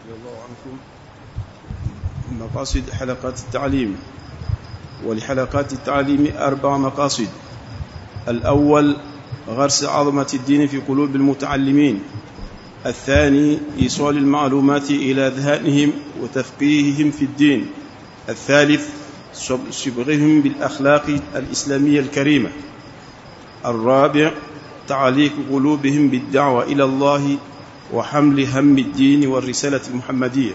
رضي الله عنكم مقاصد حلقات التعليم. ولحلقات التعليم 4 مقاصد. الأول غرس عظمة الدين في قلوب المتعلمين. الثاني إيصال المعلومات إلى أذهانهم وتفقيههم في الدين. الثالث شبغهم بالأخلاق الإسلامية الكريمة. الرابع تعليق قلوبهم بالدعوة إلى الله وحمل هم الدين والرسالة المحمدية.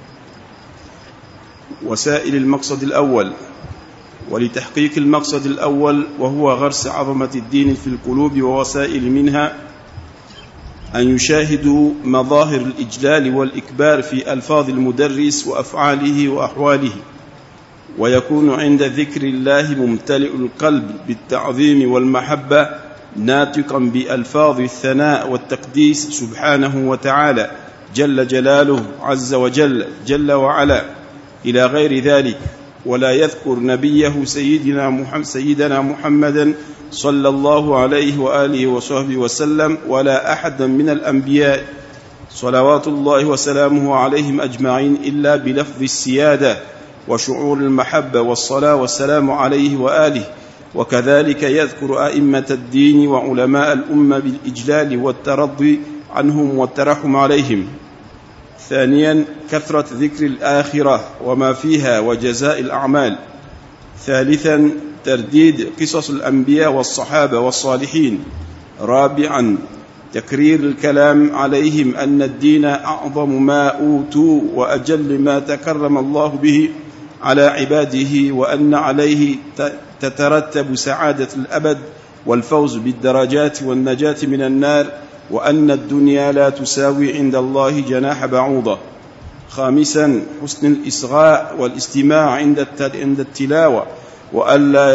وسائل المقصد الأول. ولتحقيق المقصد الأول وهو غرس عظمة الدين في القلوب ووسائل منها أن يشاهدوا مظاهر الإجلال والإكبار في ألفاظ المدرس وأفعاله وأحواله، ويكون عند ذكر الله ممتلئ القلب بالتعظيم والمحبة ناطقا بألفاظ الثناء والتقديس سبحانه وتعالى جل جلاله عز وجل جل وعلا إلى غير ذلك، ولا يذكر نبيه سيدنا محمدا صلى الله عليه وآله وصحبه وسلم ولا أحدا من الأنبياء صلوات الله وسلامه عليهم أجمعين إلا بلفظ السيادة وشعور المحبة والصلاة والسلام عليه وآله. وكذلك يذكر أئمة الدين وعلماء الأمة بالإجلال والترضي عنهم والترحم عليهم. ثانيا كثرة ذكر الآخرة وما فيها وجزاء الأعمال. ثالثا ترديد قصص الأنبياء والصحابة والصالحين. رابعا تكرير الكلام عليهم أن الدين أعظم ما أوتوا وأجل ما تكرم الله به على عباده، وأن عليه تترتب سعادة الأبد والفوز بالدرجات والنجاة من النار، وأن الدنيا لا تساوي عند الله جناح بعوضة. خامسا حسن الإصغاء والاستماع عند التلاوة، وألا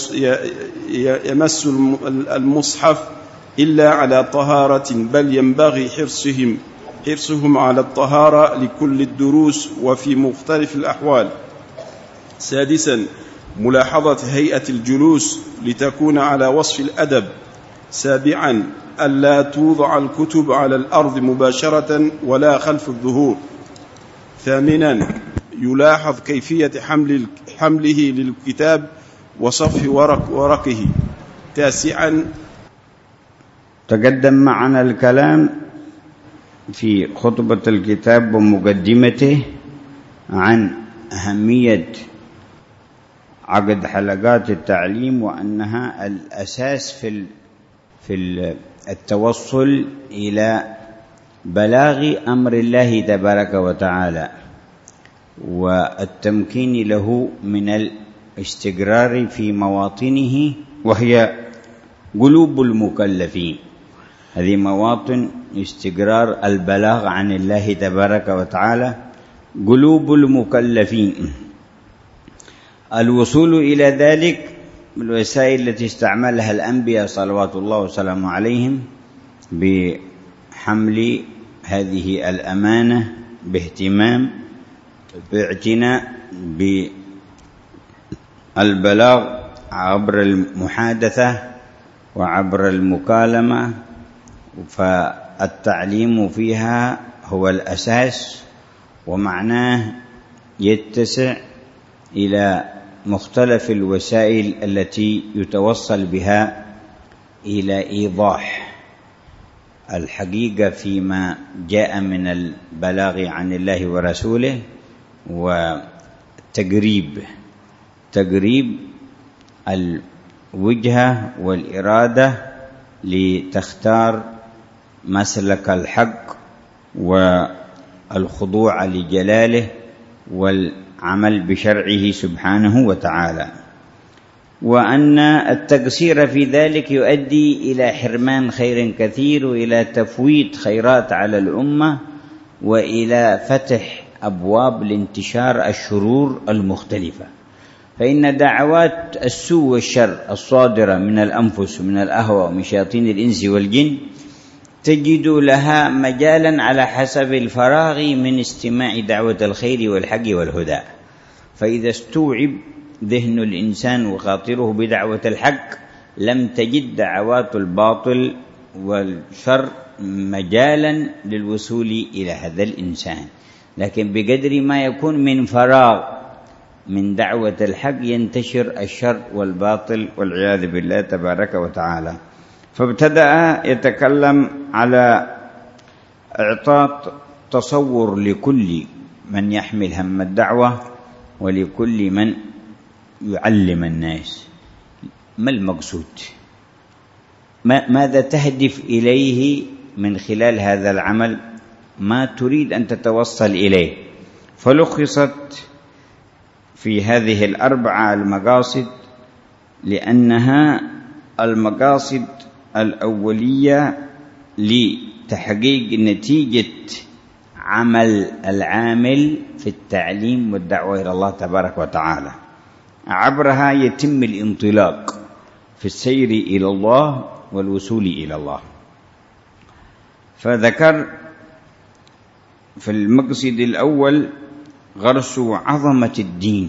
يمس المصحف إلا على طهارة، بل ينبغي حرصهم على الطهارة لكل الدروس وفي مختلف الأحوال. سادسا ملاحظة هيئة الجلوس لتكون على وصف الأدب. سابعا ألا توضع الكتب على الأرض مباشرة ولا خلف الظهور. ثامنا يلاحظ كيفية حمله للكتاب وصف ورقه. تاسعا تقدم معنا الكلام في خطبة الكتاب ومقدمته عن أهمية عقد حلقات التعليم، وأنها الأساس في التوصل إلى بلاغ أمر الله تبارك وتعالى والتمكين له من الاستقرار في مواطنه، وهي قلوب المكلفين. هذه مواطن استقرار البلاغ عن الله تبارك وتعالى، قلوب المكلفين. الوصول إلى ذلك بالوسائل التي استعملها الأنبياء صلوات الله وسلامه عليهم بحمل هذه الأمانة باهتمام، باعتناء بالبلاغ عبر المحادثة وعبر المكالمة، فالتعليم فيها هو الأساس، ومعناه يتسع إلى مختلف الوسائل التي يتوصل بها إلى إيضاح الحقيقة فيما جاء من البلاغ عن الله ورسوله، وتقريب الوجهة والإرادة لتختار مسلك الحق والخضوع لجلاله والعمل بشرعه سبحانه وتعالى، وأن التقصير في ذلك يؤدي إلى حرمان خير كثير، وإلى تفويت خيرات على الأمة، وإلى فتح أبواب لانتشار الشرور المختلفة. فإن دعوات السوء والشر الصادرة من الأنفس ومن الأهواء ومن شياطين الإنس والجن تجد لها مجالا على حسب الفراغ من استماع دعوة الخير والحق والهدى. فإذا استوعب ذهن الإنسان وخاطره بدعوة الحق لم تجد دعوات الباطل والشر مجالا للوصول إلى هذا الإنسان. لكن بقدر ما يكون من فراغ من دعوة الحق ينتشر الشر والباطل والعياذ بالله تبارك وتعالى. فابتدأ يتكلم على إعطاء تصور لكل من يحمل هم الدعوة ولكل من يعلم الناس. ما المقصود؟ ماذا تهدف إليه من خلال هذا العمل؟ ما تريد أن تتوصل إليه؟ فلخصت في هذه الأربعة المقاصد، لأنها المقاصد الأولية لتحقيق نتيجة عمل العامل في التعليم والدعوة إلى الله تبارك وتعالى. عبرها يتم الانطلاق في السير إلى الله والوصول إلى الله. فذكر في المقصد الأول غرس عظمة الدين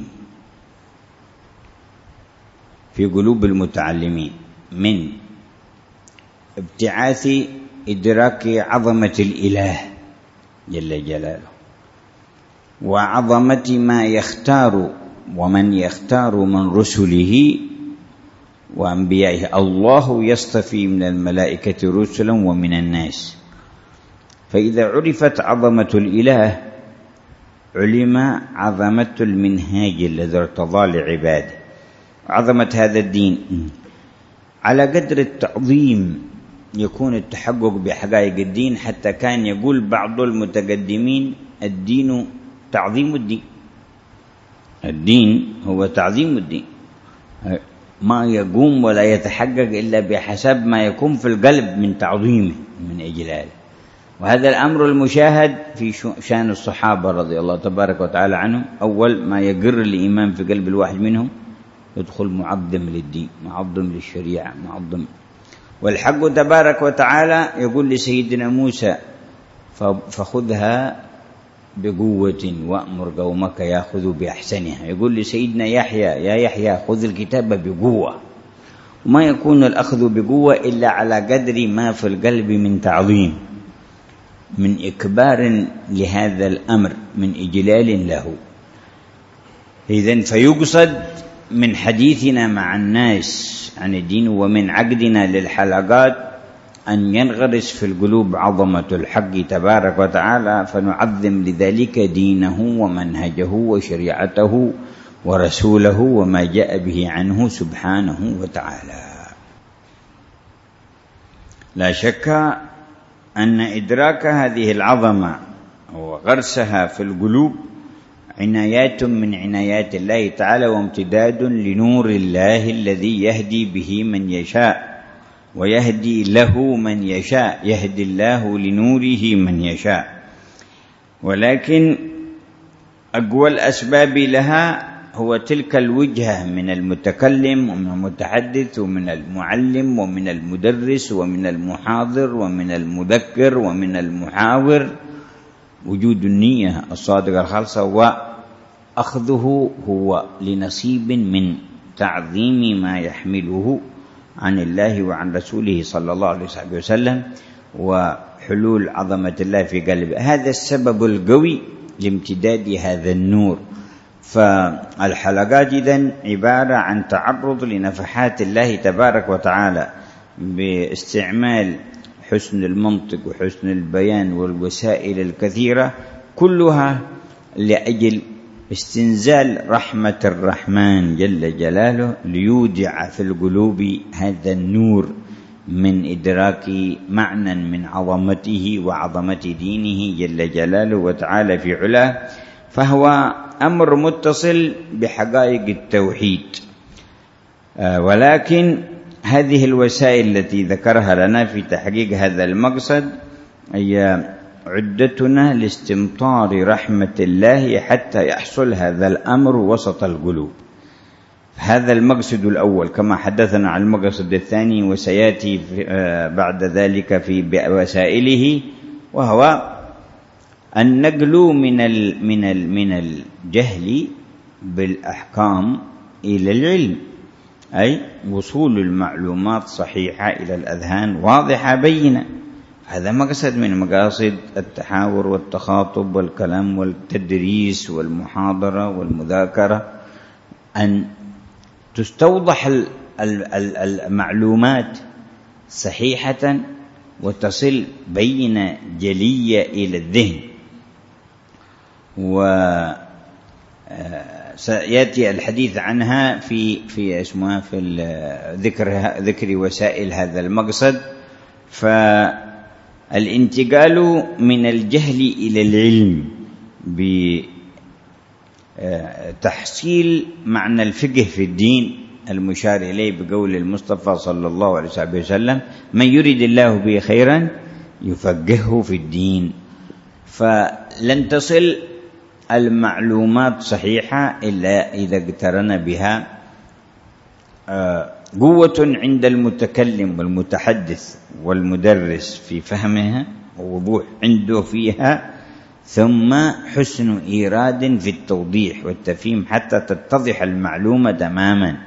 في قلوب المتعلمين من ابتعاث إدراك عظمة الإله جل جلاله وعظمة ما يختار ومن يختار من رسله وأنبيائه. الله يصطفي من الملائكة رسلا ومن الناس. فإذا عرفت عظمة الإله علم عظمة المنهاج الذي ارتضى لعباده، عظمة هذا الدين. على قدر التعظيم يكون التحقق بحقائق الدين، حتى كان يقول بعض المتقدمين الدين تعظيم الدين. الدين هو تعظيم الدين، ما يقوم ولا يتحقق إلا بحسب ما يكون في القلب من تعظيمه من إجلاله. وهذا الأمر المشاهد في شأن الصحابة رضي الله تبارك وتعالى عنهم. أول ما يقر الإيمان في قلب الواحد منهم يدخل معظم للدين، معظم للشريعة، معظم. والحق تبارك وتعالى يقول لسيدنا موسى فخذها بقوة وأمر قومك يأخذوا بأحسنها. يقول لسيدنا يحيى يا يحيى خذ الكتاب بقوة. وما يكون الأخذ بقوة إلا على قدر ما في القلب من تعظيم، من إكبار لهذا الأمر، من إجلال له. إذن فيقصد من حديثنا مع الناس عن الدين ومن عقدنا للحلقات أن ينغرس في القلوب عظمة الحق تبارك وتعالى، فنعظم لذلك دينه ومنهجه وشريعته ورسوله وما جاء به عنه سبحانه وتعالى. لا شك أن إدراك هذه العظمة وغرسها في القلوب عنايات من عنايات الله تعالى وامتداد لنور الله الذي يهدي به من يشاء ويهدي له من يشاء، يهدي الله لنوره من يشاء. ولكن أقوى الأسباب لها هو تلك الوجهة من المتكلم ومن المتحدث ومن المعلم ومن المدرس ومن المحاضر ومن المذكر ومن المحاور، وجود النية الصادقة الخالصة وأخذه هو لنصيب من تعظيم ما يحمله عن الله وعن رسوله صلى الله عليه وسلم وحلول عظمة الله في قلبه. هذا السبب القوي لامتداد هذا النور. فالحلقات إذن عبارة عن تعرض لنفحات الله تبارك وتعالى باستعمال حسن المنطق وحسن البيان والوسائل الكثيرة، كلها لأجل استنزال رحمة الرحمن جل جلاله ليودع في القلوب هذا النور من إدراك معنى من عظمته وعظمة دينه جل جلاله وتعالى في علاه. فهو أمر متصل بحقائق التوحيد. ولكن هذه الوسائل التي ذكرها لنا في تحقيق هذا المقصد هي عدتنا لاستمطار رحمة الله حتى يحصل هذا الأمر وسط القلوب. هذا المقصد الأول كما حدثنا عن المقصد الثاني وسيأتي بعد ذلك في وسائله، وهو النقل من الجهل بالأحكام إلى العلم، أي وصول المعلومات صحيحة إلى الأذهان واضحة بينة. هذا مقصد من مقاصد التحاور والتخاطب والكلام والتدريس والمحاضرة والمذاكرة، أن تستوضح المعلومات صحيحة وتصل بينة جلية إلى الذهن. وسيأتي الحديث عنها في ذكر وسائل هذا المقصد. فالانتقال من الجهل إلى العلم بتحصيل معنى الفقه في الدين المشار إليه بقول المصطفى صلى الله عليه وسلم: من يريد الله به خيرا يفقهه في الدين. فلن تصل المعلومات صحيحة إلا إذا اقترن بها قوة عند المتكلم والمتحدث والمدرس في فهمها ووضوح عنده فيها، ثم حسن إيراد في التوضيح والتفهيم حتى تتضح المعلومة تماما،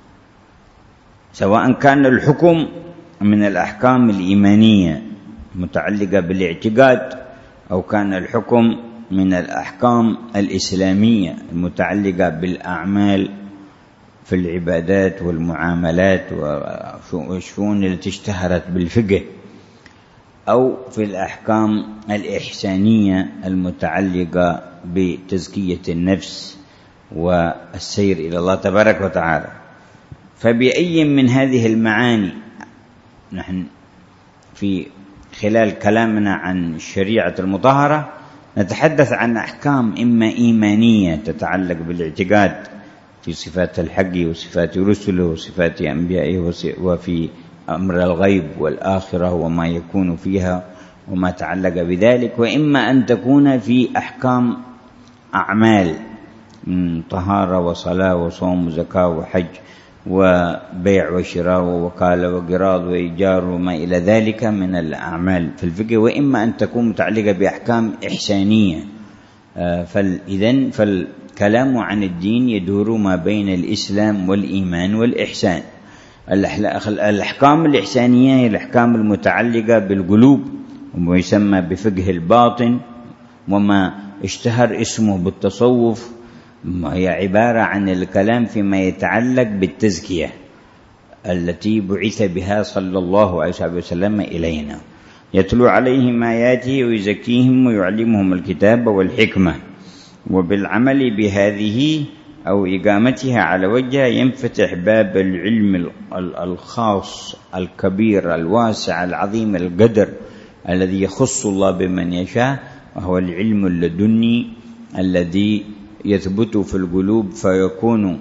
سواء كان الحكم من الأحكام الإيمانية متعلقة بالاعتقاد، أو كان الحكم من الأحكام الإسلامية المتعلقة بالأعمال في العبادات والمعاملات والشؤون التي اشتهرت بالفقه، أو في الأحكام الإحسانية المتعلقة بتزكية النفس والسير إلى الله تبارك وتعالى. فبأي من هذه المعاني نحن في خلال كلامنا عن الشريعة المطهرة نتحدث عن أحكام إما إيمانية تتعلق بالاعتقاد في صفات الحق وصفات رسله وصفات أنبيائه وفي أمر الغيب والآخرة وما يكون فيها وما تعلق بذلك، وإما أن تكون في أحكام أعمال من طهارة وصلاة وصوم وزكاة وحج وبيع وشراء ووكالة وقراض وإيجار وما إلى ذلك من الأعمال في الفقه، وإما أن تكون متعلقة بأحكام إحسانية. فإذن فالكلام عن الدين يدور ما بين الإسلام والإيمان والإحسان. الأحكام الإحسانية هي الأحكام المتعلقة بالقلوب وما يسمى بفقه الباطن، وما اشتهر اسمه بالتصوف، هي عبارة عن الكلام فيما يتعلق بالتزكية التي بعث بها صلى الله عليه وسلم إلينا، يتلو عليهم آياته ويزكيهم ويعلمهم الكتاب والحكمة. وبالعمل بهذه أو إقامتها على وجهها ينفتح باب العلم الخاص الكبير الواسع العظيم القدر الذي يخص الله بمن يشاء، وهو العلم اللدني الذي يثبت في القلوب فيكون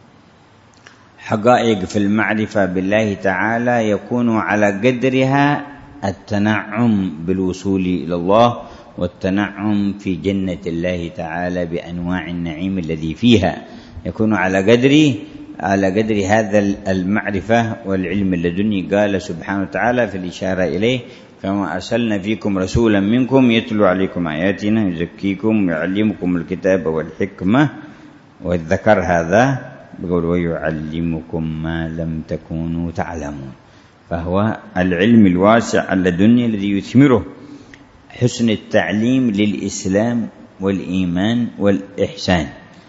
حقائق في المعرفة بالله تعالى يكون على قدرها التنعم بالوصول إلى الله والتنعم في جنة الله تعالى بأنواع النعيم الذي فيها، يكون على قدر هذا المعرفة والعلم اللدني. قال سبحانه وتعالى في الإشارة إليه: كما أرسلنا فيكم رسولا منكم يتلو عليكم آياتنا يزكيكم ويعلمكم الكتاب والحكمة، والذكر هذا بقول ويعلمكم ما لم تكونوا تعلمون. فهو العلم الواسع اللدني الذي يثمره حسن التعليم للإسلام والإيمان والإحسان.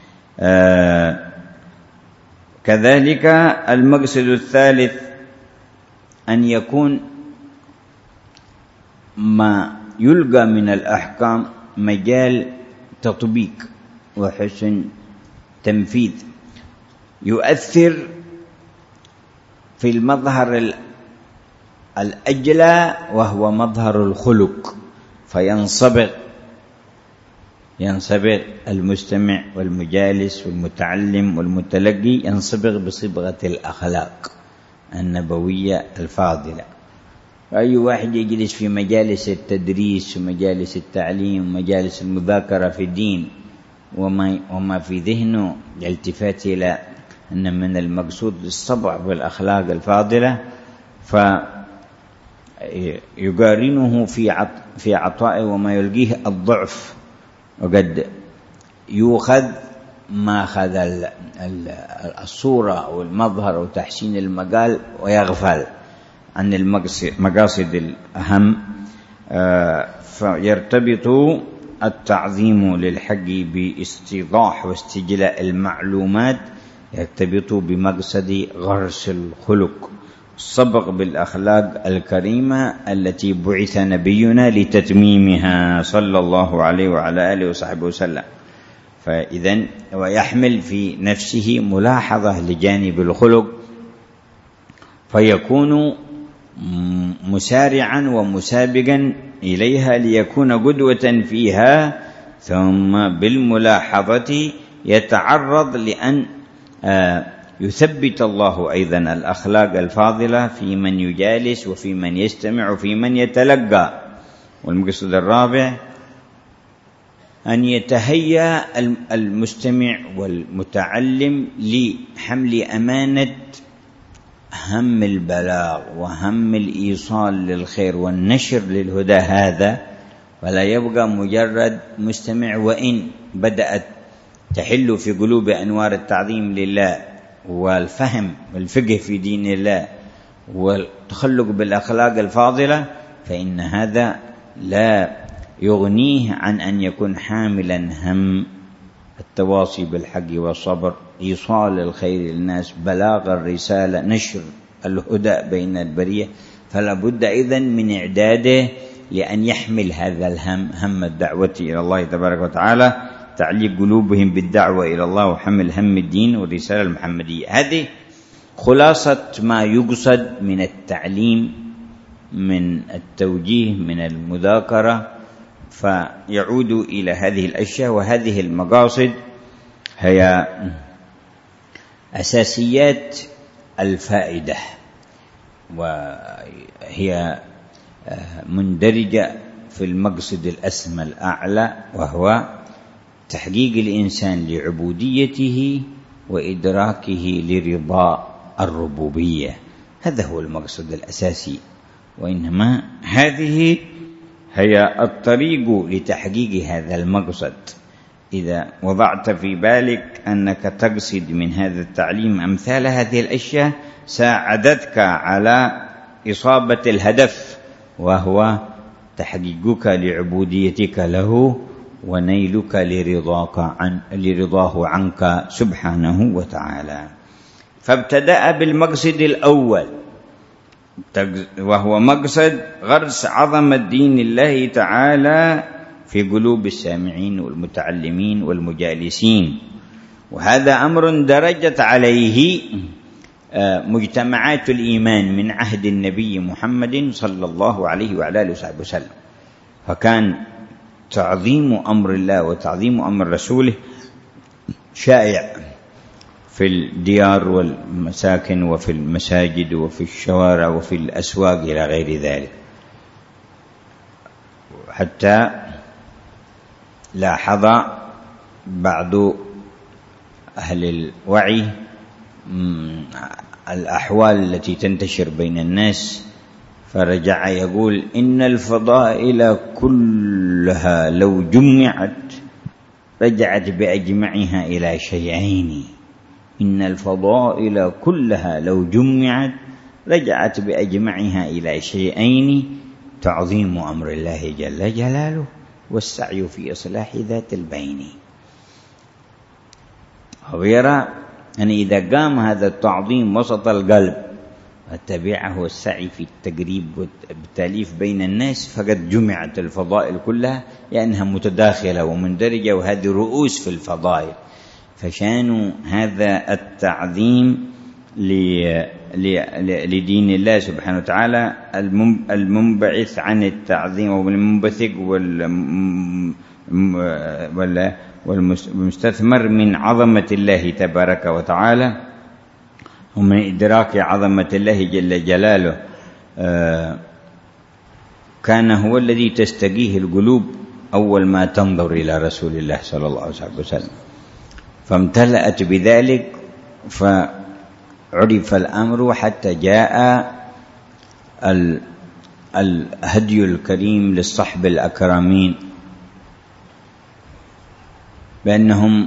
كذلك المقصد الثالث أن يكون ما يلقى من الأحكام مجال تطبيق وحسن تنفيذ يؤثر في المظهر الأجلى وهو مظهر الخلق، فينصبغ المستمع والمجالس والمتعلم والمتلقي ينصبغ بصبغة الأخلاق النبوية الفاضلة. أي واحد يجلس في مجالس التدريس ومجالس التعليم ومجالس المذاكرة في الدين وما في ذهنه الالتفات إلى أن من المقصود الصبع بالأخلاق الفاضلة، فيقارنه في عطائه وما يلقيه الضعف، وقد يؤخذ ما أخذ الصورة أو المظهر أو تحسين المقال ويغفل عن المقاصد الأهم فيرتبط التعظيم للحق باستيضاح واستجلاء المعلومات، يرتبط بمقصد غرس الخلق، السبق بالأخلاق الكريمة التي بعث نبينا لتتميمها صلى الله عليه وعلى آله وصحبه وسلم. فإذن ويحمل في نفسه ملاحظة لجانب الخلق، فيكون مسارعا ومسابقا إليها ليكون قدوة فيها، ثم بالملاحظة يتعرض لأن يثبت الله أيضا الأخلاق الفاضلة في من يجالس وفي من يستمع وفي من يتلقى. والمقصد الرابع أن يتهيأ المستمع والمتعلم لحمل أمانة هم البلاغ وهم الإيصال للخير والنشر للهدى هذا، ولا يبقى مجرد مستمع، وإن بدأت تحل في قلوب أنوار التعظيم لله والفهم والفقه في دين الله والتخلق بالأخلاق الفاضلة، فإن هذا لا يغنيه عن أن يكون حاملا هم التواصي بالحق والصبر، إيصال الخير للناس، بلاغ الرسالة، نشر الهدى بين البرية. فلا بد إذن من إعداده لأن يحمل هذا الهم، هم الدعوة إلى الله تبارك وتعالى، تعليق قلوبهم بالدعوة إلى الله وحمل هم الدين والرسالة المحمدية. هذه خلاصة ما يقصد من التعليم، من التوجيه، من المذاكرة. فيعود إلى هذه الأشياء، وهذه المقاصد هي أساسيات الفائدة، وهي مندرجة في المقصد الأسمى الأعلى، وهو تحقيق الإنسان لعبوديته وإدراكه لرضا الربوبية. هذا هو المقصد الأساسي، وإنما هذه هي الطريق لتحقيق هذا المقصد. إذا وضعت في بالك أنك تقصد من هذا التعليم أمثال هذه الأشياء ساعدتك على إصابة الهدف، وهو تحقيقك لعبوديتك له ونيلك لرضاه عنك سبحانه وتعالى. فابتدأ بالمقصد الأول، وهو مقصد غرس عظمة دين الله تعالى في قلوب السامعين والمتعلمين والمجالسين. وهذا أمر درجت عليه مجتمعات الإيمان من عهد النبي محمد صلى الله عليه وعلى آله وصحبه وسلم. فكان تعظيم أمر الله وتعظيم أمر رسوله شائع في الديار والمساكن وفي المساجد وفي الشوارع وفي الأسواق إلى غير ذلك، حتى لاحظ بعض أهل الوعي الأحوال التي تنتشر بين الناس، فرجع يقول: إن الفضائل كلها لو جمعت رجعت بأجمعها إلى شيئين. إن الفضائل كلها لو جمعت رجعت بأجمعها إلى شيئين: تعظيم أمر الله جل جلاله والسعي في إصلاح ذات البين. هو يرى أن إذا قام هذا التعظيم وسط القلب وتبعه السعي في التقريب والتأليف بين الناس، فقد جمعت الفضائل كلها، لأنها متداخلة ومندرجة، وهذه رؤوس في الفضائل. فشان هذا التعظيم لدين الله سبحانه وتعالى المنبعث عن التعظيم والمنبثق والمستثمر من عظمة الله تبارك وتعالى ومن إدراك عظمة الله جل جلاله، كان هو الذي تستقيه القلوب أول ما تنظر إلى رسول الله صلى الله عليه وسلم، فامتلأت بذلك، فعرف الأمر حتى جاء الهدي الكريم للصحب الأكرمين، بأنهم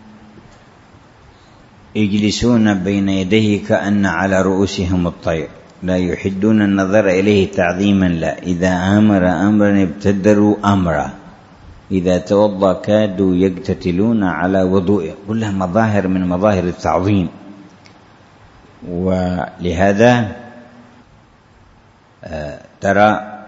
يجلسون بين يديه كأن على رؤوسهم الطير، لا يحدون النظر إليه تعظيما لا، إذا أمر أمرا ابتدروا أمرا، إذا توضأ كادوا يقتتلون على وضوئه، كلها مظاهر من مظاهر التعظيم. ولهذا ترى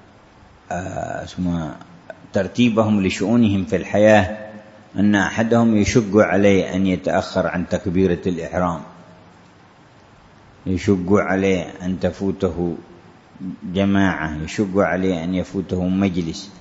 ترتيبهم لشؤونهم في الحياة أن أحدهم يشق عليه أن يتأخر عن تكبيرة الإحرام، يشق عليه أن تفوته جماعة، يشق عليه أن يفوته مجلس.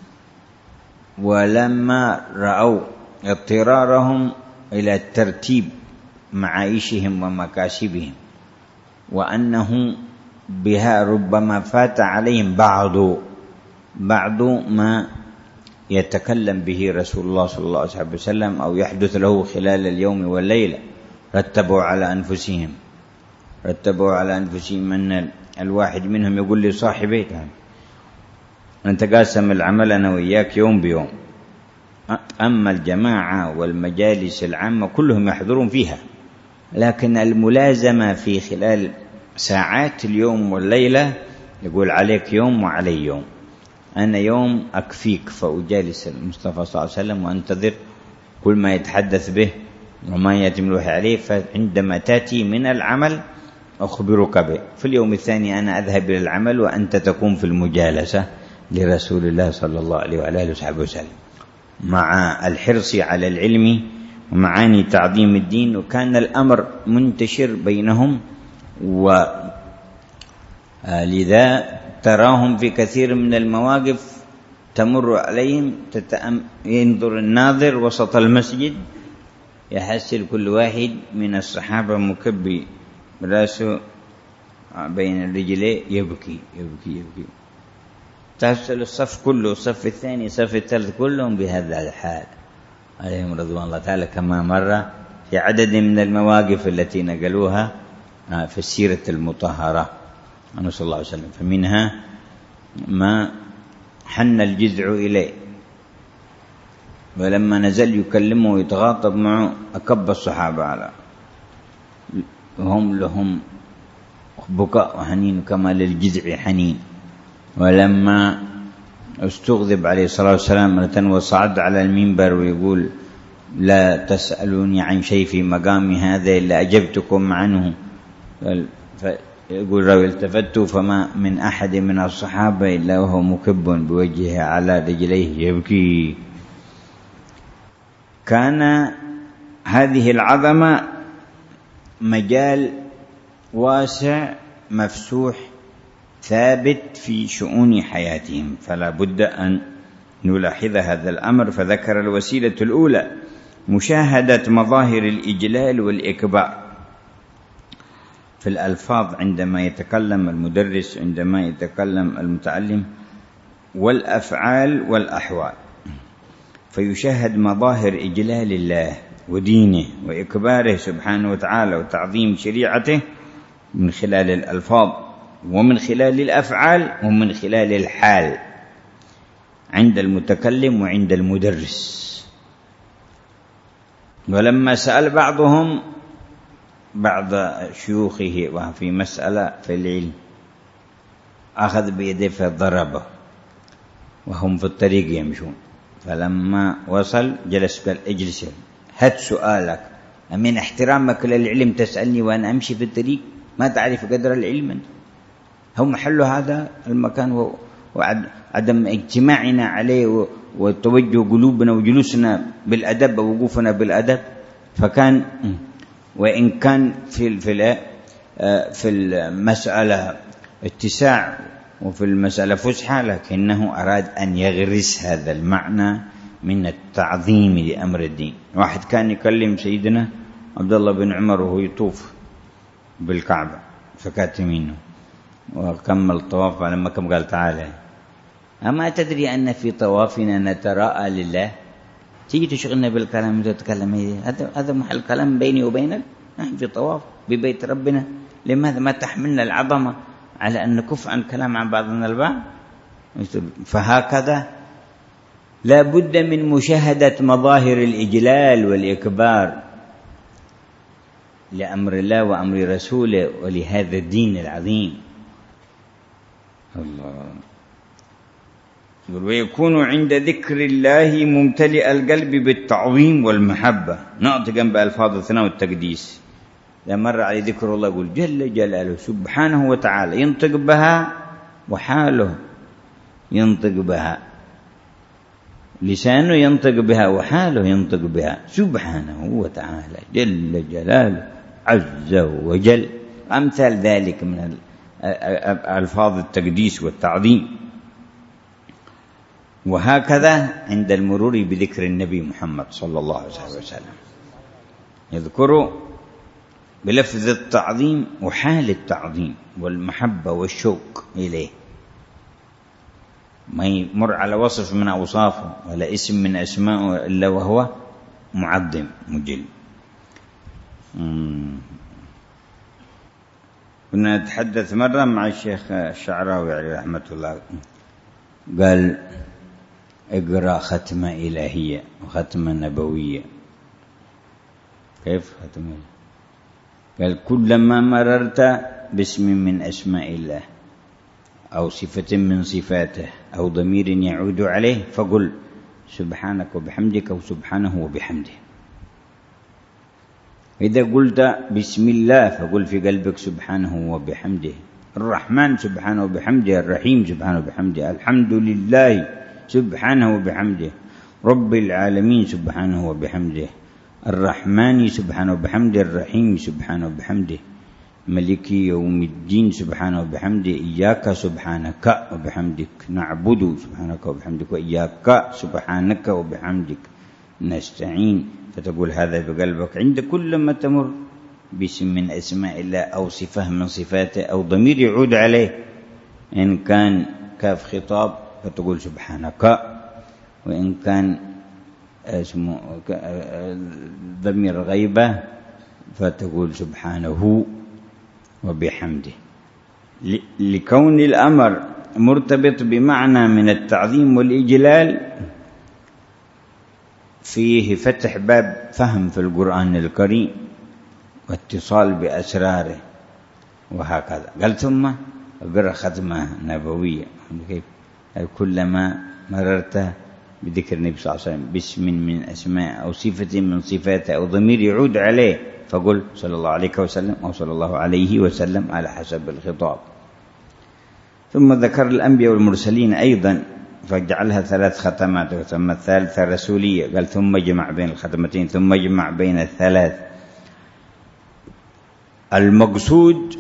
ولما رأوا اضطرارهم إلى ترتيب معايشهم ومكاسبهم، وأنه بها ربما فات عليهم بعض ما يتكلم به رسول الله صلى الله عليه وسلم أو يحدث له خلال اليوم والليلة، رتبوا على أنفسهم أن الواحد منهم يقول لصاحبه نتقاسم العمل أنا وإياك يوم بيوم، أما الجماعة والمجالس العامة كلهم يحضرون فيها، لكن الملازمة في خلال ساعات اليوم والليلة يقول عليك يوم وعلي يوم، أنا يوم أكفيك فأجالس المصطفى صلى الله عليه وسلم وأنتظر كل ما يتحدث به وما يتم الوحي عليه، فعندما تأتي من العمل أخبرك به، في اليوم الثاني أنا أذهب إلى العمل وأنت تكون في المجالسة لرسول الله صلى الله عليه وآله وصحبه وسلم، مع الحرص على العلم ومعاني تعظيم الدين. وكان الأمر منتشر بينهم، ولذا تراهم في كثير من المواقف تمر عليهم ينظر الناظر وسط المسجد يحسل كل واحد من الصحابة مكبي رأسه بين الرجلين يبكي يبكي يبكي، تحصل الصف كله، الصف الثاني، الصف الثالث، كلهم بهذا الحال عليهم رضوان الله تعالى، كما مر في عدد من المواقف التي نقلوها في السيرة المطهرة عنه صلى الله عليه وسلم. فمنها ما حن الجذع إليه، ولما نزل يكلمه ويتغاطب معه أكب الصحابة على وهم لهم بكاء وحنين كما للجذع حنين. ولما استغضب عليه الصلاة والسلام مرة وصعد على المنبر ويقول لا تسألوني عن شيء في مقام هذا إلا أجبتكم عنه، يقول راوي التفت فما من أحد من الصحابة إلا وهو مكب بوجهه على رجليه يبكي. كان هذه العظمة مجال واسع مفسوح ثابت في شؤون حياتهم، فلا بد أن نلاحظ هذا الأمر. فذكر الوسيلة الأولى مشاهدة مظاهر الإجلال والإكبار في الألفاظ عندما يتكلم المدرس، عندما يتكلم المتعلم، والأفعال والأحوال، فيشاهد مظاهر إجلال الله ودينه وإكباره سبحانه وتعالى وتعظيم شريعته من خلال الألفاظ ومن خلال الأفعال ومن خلال الحال عند المتكلم وعند المدرس. ولما سأل بعضهم بعض شيوخه وفي مسألة في العلم أخذ بيده فضربه وهم في الطريق يمشون، فلما وصل جلس قال اجلس هات سؤالك، من احترامك للعلم تسألني وأنا أمشي في الطريق؟ ما تعرف قدر العلم؟ هو محل هذا المكان وعدم اجتماعنا عليه وتوجه قلوبنا وجلوسنا بالأدب ووقوفنا بالأدب. فكان وإن كان في المسألة اتساع وفي المسألة فسحة، لكنه أراد أن يغرس هذا المعنى من التعظيم لأمر الدين. واحد كان يكلم سيدنا عبد الله بن عمر وهو يطوف بالكعبة، فكات منه وكمل الطواف، لما كم قال تعالى أما تدري أن في طوافنا نتراءى لله؟ تيجي تشغلنا بالكلام وتتكلم، هذا محل كلام بيني وبينك، نحن في طواف ببيت ربنا، لماذا ما تحملنا العظمة على أن نكف عن كلام عن بعضنا البعض؟ فهكذا لا بد من مشاهدة مظاهر الإجلال والإكبار لأمر الله وأمر رسوله ولهذا الدين العظيم. الله. ويكون عند ذكر الله ممتلئ القلب بالتعظيم والمحبة. نقط جنب ألفاظ الثناء والتقديس. لما مر عليه ذكر الله يقول جل جلاله سبحانه وتعالى، ينطق بها وحاله ينطق بها، لسانه ينطق بها وحاله ينطق بها، سبحانه وتعالى جل جلاله عز وجل، أمثال ذلك من ألفاظ التقديس والتعظيم. وهكذا عند المرور بذكر النبي محمد صلى الله عليه وسلم يذكر بلفظ التعظيم وحال التعظيم والمحبة والشوق إليه، ما يمر على وصف من أوصافه ولا اسم من أسمائه إلا وهو معظم مجل. كنا نتحدث مرة مع الشيخ الشعراوي عليه رحمة الله، قال اقرأ ختمة إلهية وختمة نبوية. كيف ختمة؟ قال كلما مررت باسم من أسماء الله أو صفة من صفاته أو ضمير يعود عليه فقل سبحانك وبحمدك وسبحانه وبحمده. إذا قلت بسم الله فقل في قلبك سبحانه وبحمده، الرحمن سبحانه وبحمده، الرحيم سبحانه وبحمده، الحمد لله سبحانه وبحمده، رب العالمين سبحانه وبحمده، الرحمن سبحانه وبحمده، الرحيم سبحانه وبحمده، ملك يوم الدين سبحانه وبحمده، إياك سبحانك وبحمدك نعبد سبحانك وبحمدك، وإياك سبحانك وبحمدك نستعين. فتقول هذا بقلبك عند كل ما تمر باسم من أسماء الله أو صفة من صفاته أو ضمير يعود عليه، إن كان كاف خطاب فتقول سبحانك، وإن كان اسمه ضمير غيبة فتقول سبحانه وبحمده، لكون الأمر مرتبط بمعنى من التعظيم والإجلال فيه فتح باب فهم في القرآن الكريم واتصال بأسراره. وهكذا قال ثم اقرأ ختمة نبوية، كلما مررت بذكر النبي صلى الله عليه وسلم باسم من أسماء أو صفة من صفاته أو ضمير يعود عليه فقل صلى الله عليه وسلم أو صلى الله عليه وسلم على حسب الخطاب. ثم ذكر الأنبياء والمرسلين أيضا فجعلها 3 ختمات، وثم الثالثة رسولية، قال ثم جمع بين الختمتين ثم جمع بين الثلاث. المقصود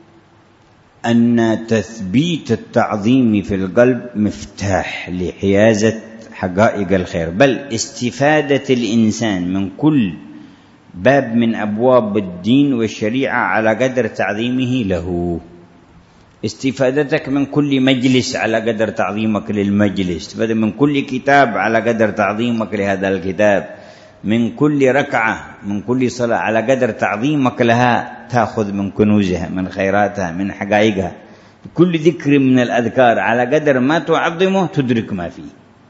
أن تثبيت التعظيم في القلب مفتاح لحيازة حقائق الخير، بل استفادة الإنسان من كل باب من أبواب الدين والشريعة على قدر تعظيمه له. استفادتك من كل مجلس على قدر تعظيمك للمجلس، استفادة من كل كتاب على قدر تعظيمك لهذا الكتاب، من كل ركعة من كل صلاة على قدر تعظيمك لها تأخذ من كنوزها من خيراتها من حقائقها. كل ذكر من الأذكار على قدر ما تعظمه تدرك ما فيه.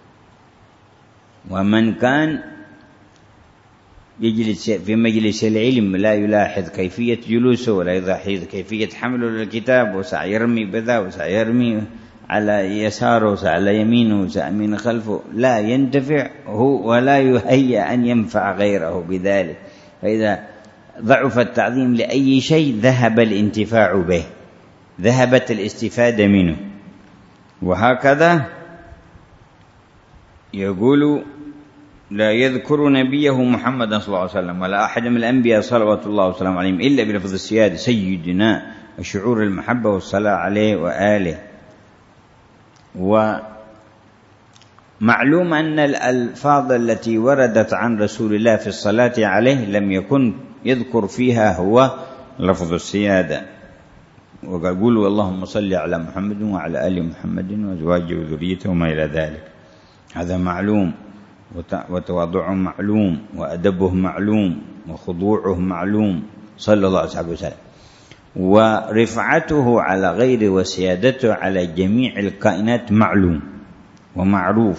ومن كان يجلس في مجلس العلم لا يلاحظ كيفية جلوسه ولا يلاحظ كيفية حمله للكتاب، وسيرمي بذا وسيرمي على يساره وعلى يمينه وسيمين خلفه، لا ينتفع هو ولا يهيأ أن ينفع غيره بذلك. فإذا ضعف التعظيم لأي شيء ذهب الانتفاع به، ذهبت الاستفادة منه. وهكذا يقول لا يذكر نبيه محمد صلى الله عليه وسلم ولا أحد من الأنبياء صلوات الله وسلامه عليهم إلا بلفظ السيادة سيدنا وشعور المحبة والصلاة عليه وآله. ومعلوم أن الألفاظ التي وردت عن رسول الله في الصلاة عليه لم يكن يذكر فيها هو لفظ السيادة، وقالوا اللهم صل على محمد وعلى آل محمد وأزواجه وذريته وما إلى ذلك. هذا معلوم، وتواضعه معلوم، وأدبه معلوم، وخضوعه معلوم صلى الله عليه وسلم، ورفعته على غير وسيادته على جميع الكائنات معلوم ومعروف.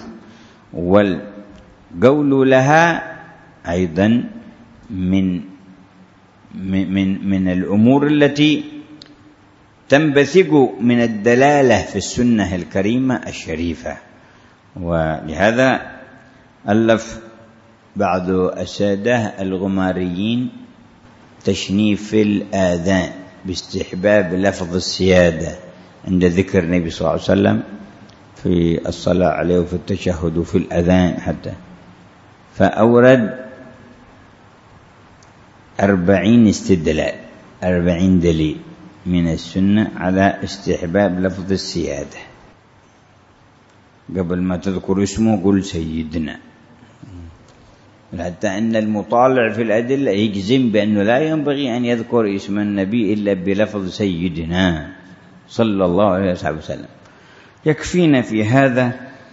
والقول لها أيضا من الأمور التي تنبثق من الدلالة في السنة الكريمة الشريفة. ولهذا ألف بعض السادة الغماريين تشنيف الآذان باستحباب لفظ السيادة عند ذكر النبي صلى الله عليه وسلم في الصلاة عليه وفي التشهد وفي الأذان حتى، فأورد 40 استدلال، 40 دليل من السنة على استحباب لفظ السيادة. قبل ما تذكر اسمه قل سيدنا، حتى أن المطالع في الأدلة يجزم بأنه لا ينبغي أن يذكر اسم النبي إلا بلفظ سيدنا صلى الله عليه وسلم. يكفينا في هذا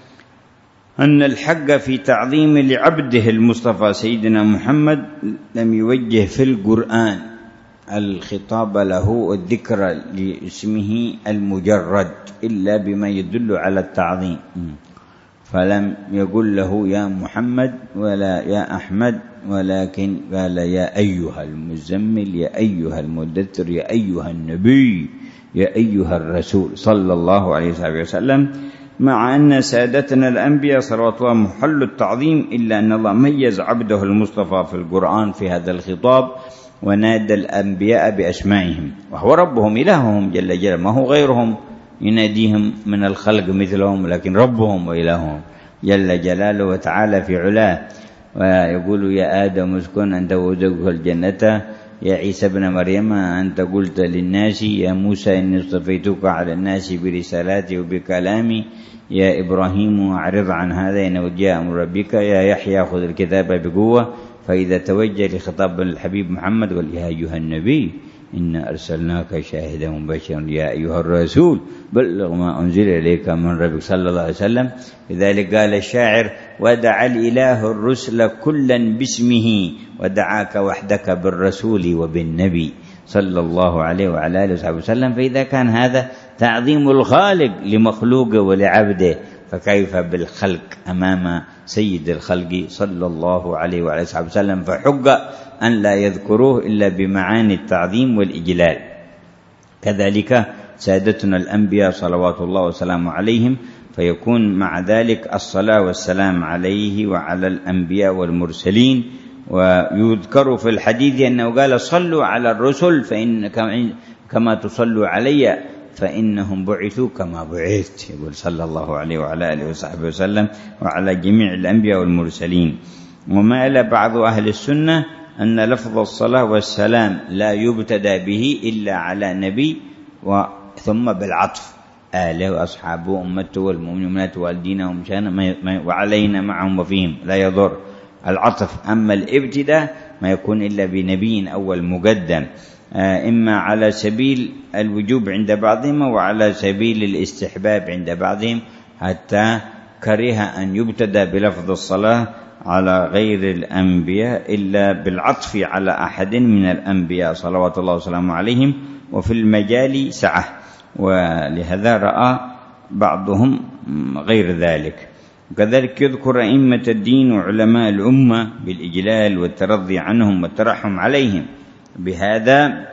أن الحق في تعظيم لعبده المصطفى سيدنا محمد لم يوجه في القرآن الخطاب له والذكر لاسمه المجرد إلا بما يدل على التعظيم، فلم يقل له يا محمد ولا يا أحمد، ولكن قال يا أيها المزمل، يا أيها المدثر، يا أيها النبي، يا أيها الرسول صلى الله عليه وسلم. مع أن سادتنا الأنبياء صلوات الله محل التعظيم، إلا أن الله ميز عبده المصطفى في القرآن في هذا الخطاب ونادى الأنبياء بأسمائهم، وهو ربهم إلههم جل جلاله، ما هو غيرهم يناديهم من الخلق مثلهم، لكن ربهم وإلههم جل جلاله وتعالى في علاه. ويقول يا آدم اسكن أنت وزوجك الجنة، يا عيسى ابن مريم أنت قلت للناس، يا موسى إني اصطفيتك على الناس برسالاتي وبكلامي، يا إبراهيم أعرض عن هذا إنه جاء أمر ربك، يا يحيى خذ الكتاب بقوة. فإذا توجه لخطاب الحبيب محمد قال يا أيها النبي إنا أرسلناك شاهدا مبشرا، يا أيها الرسول بلغ ما أنزل إليك من ربك صلى الله عليه وسلم. لذلك قال الشاعر ودعا الإله الرسل كلا باسمه، ودعاك وحدك بالرسول وبالنبي صلى الله عليه وعلى آله وصحبه وسلم. فإذا كان هذا تعظيم الخالق لمخلوقه ولعبده، فكيف بالخلق أمام سيد الخلق صلى الله عليه وعلى آله وسلم؟ فحق أن لا يذكروه إلا بمعاني التعظيم والإجلال. كذلك سادتنا الأنبياء صلوات الله وسلامه عليهم، فيكون مع ذلك الصلاة والسلام عليه وعلى الأنبياء والمرسلين. ويذكر في الحديث أنه قال صلوا على الرسل فإن كما تصلوا علي فإنهم بعثوا كما بعثت، يقول صلى الله عليه وعلى آله وصحبه وسلم وعلى جميع الأنبياء والمرسلين. ومال بعض أهل السنة أن لفظ الصلاة والسلام لا يبتدى به إلا على نبي ثم بالعطف آله وأصحابه وأمته والمؤمنات والدينهم وعلينا معهم وفيهم، لا يضر العطف. أما الابتداء ما يكون إلا بنبي أول مقدم، إما على سبيل الوجوب عند بعضهم وعلى سبيل الاستحباب عند بعضهم، حتى كره أن يبتدى بلفظ الصلاة على غير الأنبياء إلا بالعطف على أحد من الأنبياء صلوات الله وسلامه عليهم، وفي المجال سعة. ولهذا رأى بعضهم غير ذلك. وكذلك يذكر أئمة الدين وعلماء الأمة بالإجلال والترضي عنهم والترحم عليهم. بهذا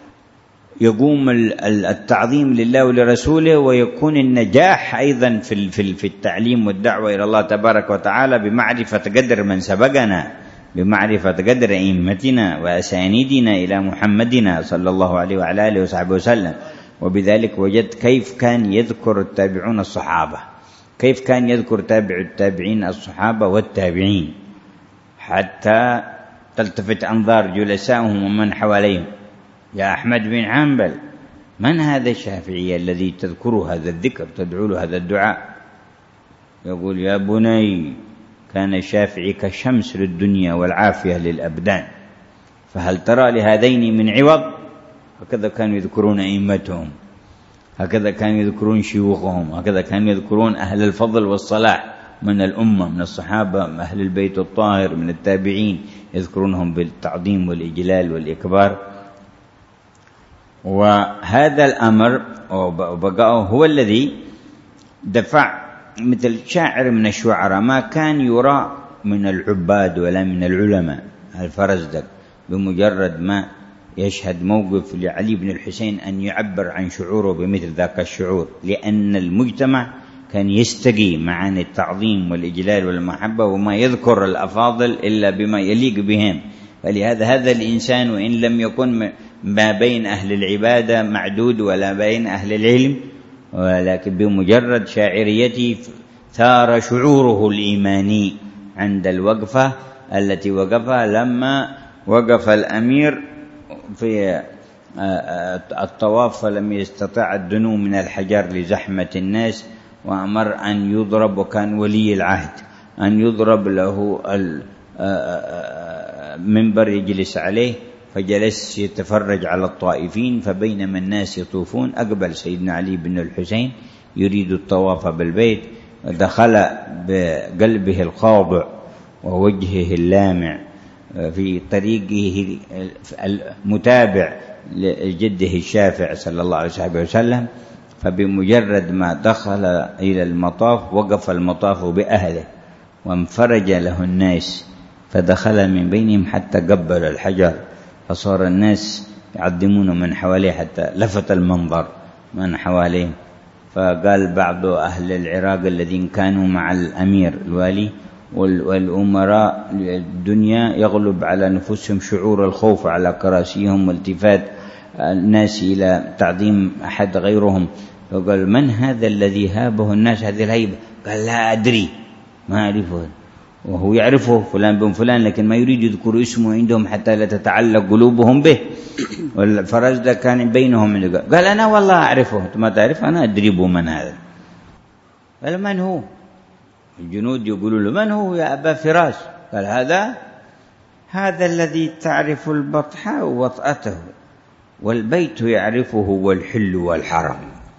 يقوم التعظيم لله ولرسوله، ويكون النجاح أيضا في التعليم والدعوة إلى الله تبارك وتعالى بمعرفة قدر من سبقنا، بمعرفة قدر أئمتنا وأسانيدنا إلى محمدنا صلى الله عليه وعلى آله وصحبه وسلم. وبذلك وجدت كيف كان يذكر التابعون الصحابة، كيف كان يذكر تابع التابعين الصحابة والتابعين، حتى تلتفت أنظار جلسائهم ومن حواليهم. يا أحمد بن حنبل من هذا الشافعي الذي تذكر هذا الذكر تدعو له هذا الدعاء؟ يقول يا بني كان الشافعي كالشمس للدنيا والعافية للأبدان، فهل ترى لهذين من عوض؟ هكذا كانوا يذكرون أئمتهم، هكذا كانوا يذكرون شيوخهم، هكذا كانوا يذكرون أهل الفضل والصلاح من الأمة، من الصحابة، من أهل البيت الطاهر، من التابعين، يذكرونهم بالتعظيم والإجلال والإكبار. وهذا الأمر وبقاؤه هو الذي دفع مثل شاعر من الشعراء ما كان يرى من العباد ولا من العلماء، الفرزدق بمجرد ما يشهد موقف لعلي بن الحسين أن يعبر عن شعوره بمثل ذاك الشعور، لأن المجتمع كان يستقي معاني التعظيم والإجلال والمحبة وما يذكر الأفاضل إلا بما يليق بهم. فلهذا هذا الإنسان وإن لم يكن ما بين أهل العبادة معدود ولا بين أهل العلم، ولكن بمجرد شاعريته ثار شعوره الإيماني عند الوقفة التي وقفها لما وقف الأمير في الطواف فلم يستطع الدنو من الحجر لزحمة الناس، وأمر أن يضرب، وكان ولي العهد، أن يضرب له المنبر يجلس عليه، فجلس يتفرج على الطائفين. فبينما الناس يطوفون أقبل سيدنا علي بن الحسين يريد الطواف بالبيت، ودخل بقلبه الخاضع ووجهه اللامع في طريقه المتابع لجده الشافع صلى الله عليه وسلم. فبمجرد ما دخل إلى المطاف وقف المطاف بأهله وانفرج له الناس، فدخل من بينهم حتى قبل الحجر، فصار الناس يعظمون من حواليه حتى لفت المنظر من حواليه. فقال بعض أهل العراق الذين كانوا مع الأمير الوالي والأمراء الدنيا يغلب على نفوسهم شعور الخوف على كراسيهم والتفات الناس إلى تعظيم أحد غيرهم، فقال من هذا الذي هابه الناس هذه الهيبة؟ قال لا أدري، ما أعرفه، وهو يعرفه فلان بن فلان، لكن ما يريد يذكر اسمه عندهم حتى لا تتعلق قلوبهم به. والفرزدق كان بينهم، قال أنا والله أعرفه، أنت ما تعرف، أنا أدريبه من هذا. قال من هو؟ الجنود يقولوا له من هو يا أبا فراس؟ قال هذا الذي تعرف البطحاء وطأته والبيت يعرفه والحل والحرم،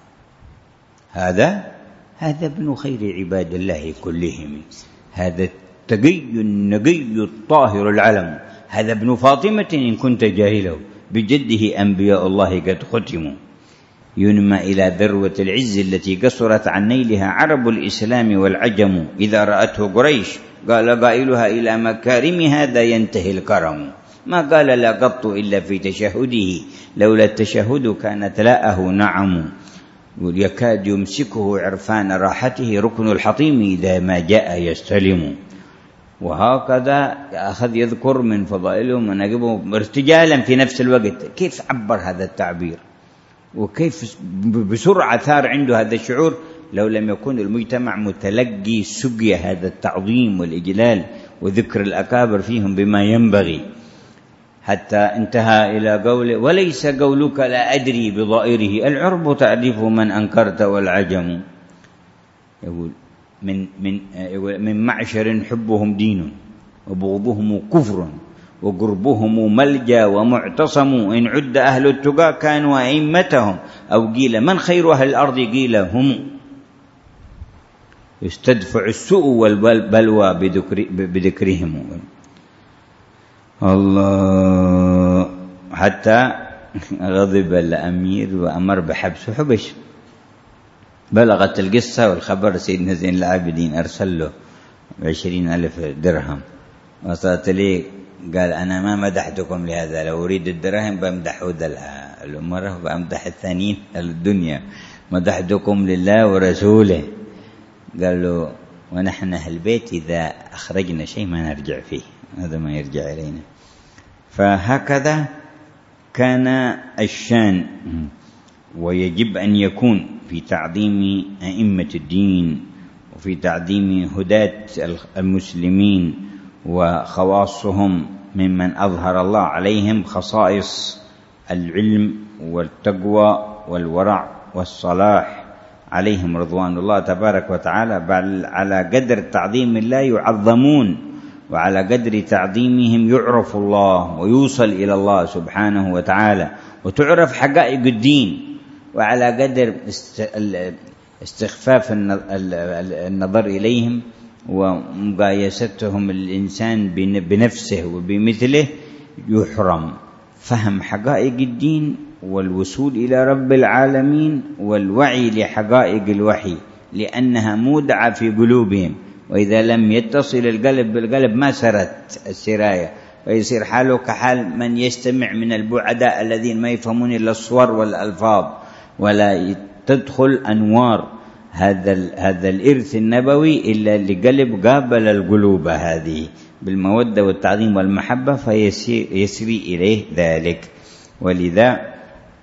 هذا ابن خير عباد الله كلهم، هذا التقي النقي الطاهر العلم، هذا ابن فاطمة إن كنت جاهله، بجده أنبياء الله قد ختموا، ينمى إلى ذروة العز التي قصرت عن نيلها عرب الإسلام والعجم، إذا رأته قريش قال قائلها إلى مكارم هذا ينتهي الكرم، ما قال لا قط إلا في تشهده، لولا التشهد كانت لاءه نعم، يكاد يمسكه عرفان راحته ركن الحطيم إذا ما جاء يستلم. وهكذا أخذ يذكر من فضائلهم ونجبهم ارتجالا في نفس الوقت. كيف عبر هذا التعبير وكيف بسرعة ثار عنده هذا الشعور لو لم يكن المجتمع متلقي سقي هذا التعظيم والإجلال وذكر الأكابر فيهم بما ينبغي، حتى انتهى إلى قوله وليس قولك لا أدري بضائره العرب تعرف من أنكرت والعجم. يقول من معشر حبهم دين وبغضهم كفر وقربهم ملجأ ومعتصم، إن عد أهل التقى كانوا أئمتهم، أو قيل من خير أهل الأرض قيل هم، يستدفع السوء والبلوى بذكرهم. الله، حتى غضب الأمير وأمر بحبسه، حبش. بلغت القصة والخبر سيدنا زين العابدين، أرسل له 20,000 درهم، وصلت لي قال أنا ما مدحتكم لهذا، لو أريد الدراهم بمدح الأمراء وبمدح الثانيين الدنيا، مدحتكم لله ورسوله. قال له ونحن أهل البيت إذا أخرجنا شيء ما نرجع فيه، هذا ما يرجع إلينا. فهكذا كان الشان، ويجب أن يكون في تعظيم أئمة الدين وفي تعظيم هداة المسلمين وخواصهم ممن أظهر الله عليهم خصائص العلم والتقوى والورع والصلاح عليهم رضوان الله تبارك وتعالى. بل على قدر تعظيم الله يعظمون، وعلى قدر تعظيمهم يعرف الله ويوصل إلى الله سبحانه وتعالى وتعرف حقائق الدين، وعلى قدر استخفاف النظر إليهم ومقايستهم الإنسان بنفسه وبمثله يحرم فهم حقائق الدين والوصول إلى رب العالمين والوعي لحقائق الوحي، لأنها مودعة في قلوبهم، وإذا لم يتصل القلب بالقلب ما سرت السراية، فيصير حاله كحال من يستمع من البعداء الذين ما يفهمون إلا الصور والألفاظ، ولا تدخل أنوار هذا الإرث النبوي إلا لقلب قابل القلوب هذه بالمودة والتعظيم والمحبة، فيسري إليه ذلك. ولذا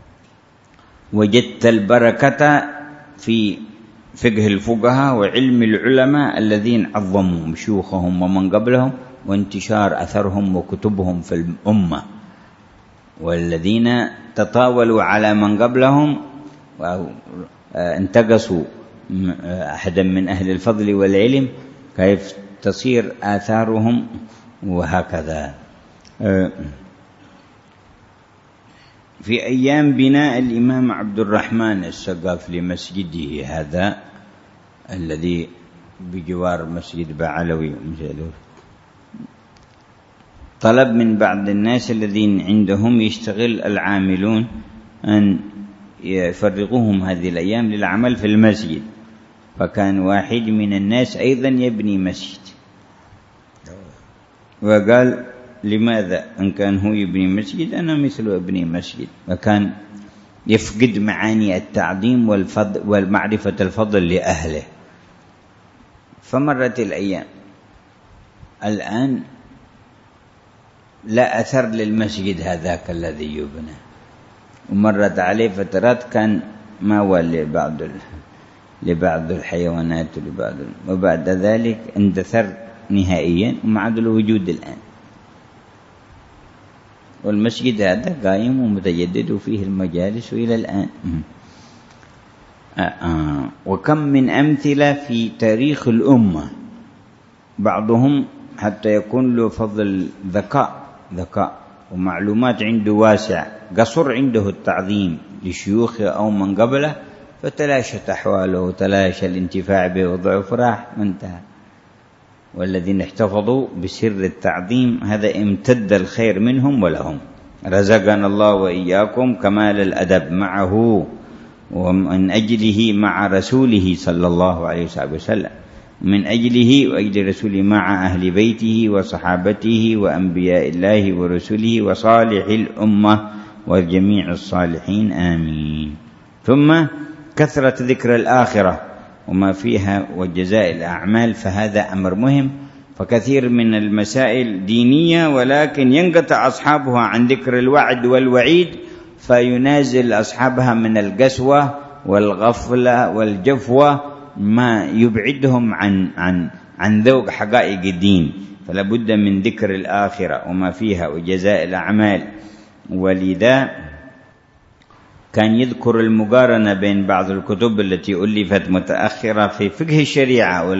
وجدت البركة في فقه الفقهاء وعلم العلماء الذين عظموا شيوخهم ومن قبلهم، وانتشار أثرهم وكتبهم في الأمة، والذين تطاولوا على من قبلهم وانتقصوا أحدا من أهل الفضل والعلم، كيف تصير آثارهم وهكذا. في أيام بناء الإمام عبد الرحمن السقاف لمسجده هذا الذي بجوار مسجد بعلوي، طلب من بعض الناس الذين عندهم يشتغل العاملون أن يفرغوهم هذه الأيام للعمل في المسجد، فكان واحد من الناس أيضا يبني مسجد، وقال لماذا إن كان هو يبني مسجد أنا مثله أبني مسجد، وكان يفقد معاني التعظيم والمعرفة الفضل لأهله. فمرت الأيام، الآن لا أثر للمسجد هذاك الذي يبنى، ومرت عليه فترات كان ماوى لبعض الحيوانات وبعد ذلك اندثر نهائيا وما عاد له وجود الآن. والمسجد هذا قائم ومتجدد فيه المجالس إلى الآن. وكم من أمثلة في تاريخ الأمة، بعضهم حتى يكون له فضل ذكاء ومعلومات عنده واسع، قصر عنده التعظيم لشيوخه أو من قبله، فتلاشت أحواله وتلاشى الانتفاع به وضعف راح وانتهى. والذين احتفظوا بسر التعظيم هذا امتد الخير منهم ولهم. رزقنا الله وإياكم كمال الأدب معه ومن أجله مع رسوله صلى الله عليه وسلم، من أجله وأجل رسوله مع أهل بيته وصحابته وأنبياء الله ورسله وصالح الأمة وجميع الصالحين آمين. ثم كثرة ذكر الآخرة وما فيها وجزاء الأعمال، فهذا أمر مهم. فكثير من المسائل دينية ولكن ينقطع أصحابها عن ذكر الوعد والوعيد، فينازل أصحابها من القسوة والغفلة والجفوة ما يبعدهم عن ذوق حقائق الدين. فلا بد من ذكر الآخرة وما فيها وجزاء الأعمال. ولذا كان يذكر المقارنة بين بعض الكتب التي ألفت متأخرة في فقه الشريعة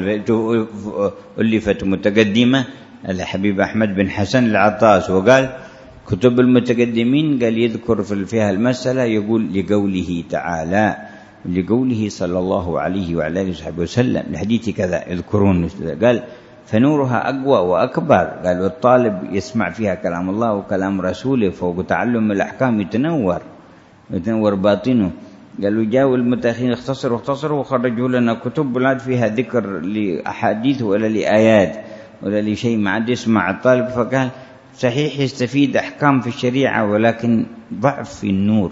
وألفت متقدمة، الحبيب أحمد بن حسن العطاس، وقال كتب المتقدمين قال يذكر فيها المسألة، يقول لقوله تعالى لقوله صلى الله عليه وعلى آله وصحبه وسلم لحديث كذا يذكرون، قال فنورها أقوى وأكبر، قال والطالب يسمع فيها كلام الله وكلام رسوله فوق تعلم الأحكام يتنور باطنه. قالوا جاءوا المتأخرين اختصروا وخرجوا لنا كتب ولاد فيها ذكر لأحاديث ولا لآيات ولا لشيء ما عاد يسمع الطالب. فقال صحيح يستفيد أحكام في الشريعة ولكن ضعف في النور،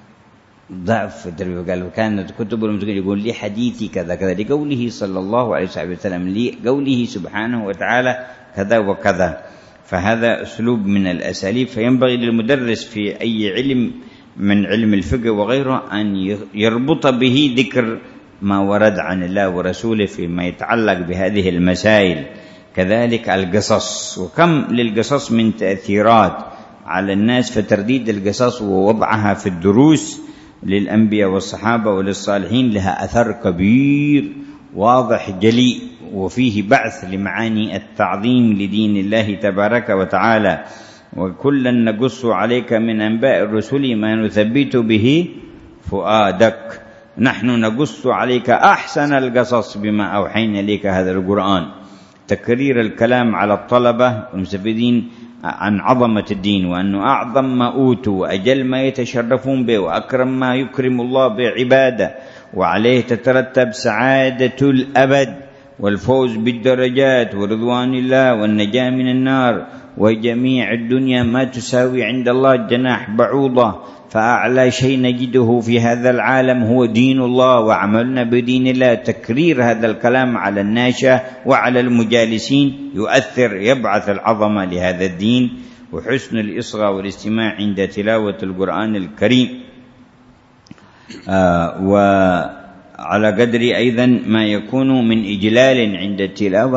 ضعف في التربية. قالوا كانت كتب المتقدمين يقول لي حديثي كذا كذا لقوله صلى الله عليه وسلم لقوله سبحانه وتعالى كذا وكذا. فهذا أسلوب من الأساليب. فينبغي للمدرس في أي علم من علم الفقه وغيره أن يربط به ذكر ما ورد عن الله ورسوله فيما يتعلق بهذه المسائل. كذلك القصص، وكم للقصص من تأثيرات على الناس، فترديد القصص ووضعها في الدروس للأنبياء والصحابة وللصالحين لها أثر كبير واضح جلي، وفيه بعث لمعاني التعظيم لدين الله تبارك وتعالى. وكلا نقص عليك من أنباء الرسل ما نثبت به فؤادك، نحن نقص عليك أحسن القصص بما أوحينا إليك هذا القرآن. تكرير الكلام على الطلبة والمستفيدين عن عظمة الدين، وأنه أعظم ما أوتوا وأجل ما يتشرفون به وأكرم ما يكرم الله بعباده، وعليه تترتب سعادة الأبد والفوز بالدرجات ورضوان الله والنجاة من النار، وجميع الدنيا ما تساوي عند الله جناح بعوضة. فأعلى شيء نجده في هذا العالم هو دين الله وعملنا بدين الله. تكرير هذا الكلام على الناشئة وعلى المجالسين يؤثر، يبعث العظمة لهذا الدين وحسن الإصغاء والاستماع عند تلاوة القرآن الكريم. وعلى قدر أيضا ما يكون من إجلال عند التلاوة